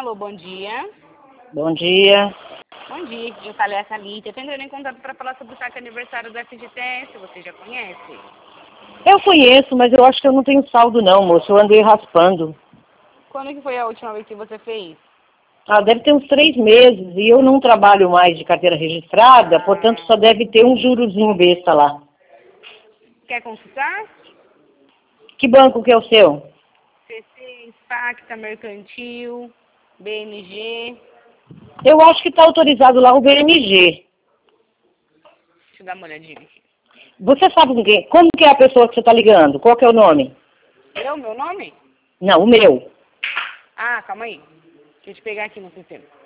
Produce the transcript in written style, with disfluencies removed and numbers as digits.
Alô, bom dia. Bom dia. Bom dia, eu falei a Thalita. Tô entrando em contato para falar sobre o saque aniversário do FGTS. Você já conhece? Eu conheço, mas eu acho que eu não tenho saldo não, moço. Eu andei raspando. Quando que foi a última vez que você fez? Deve ter uns 3 meses e eu não trabalho mais de carteira registrada, portanto só deve ter um jurozinho besta lá. Quer consultar? Que banco que é o seu? CC, Pacta, Mercantil, BMG. Eu acho que está autorizado lá o BMG. Deixa eu dar uma olhadinha aqui. Você sabe com quem? Como que é a pessoa que você está ligando? Qual que é o nome? Meu nome? Não, o meu. Ah, calma aí. Deixa eu te pegar aqui no sistema.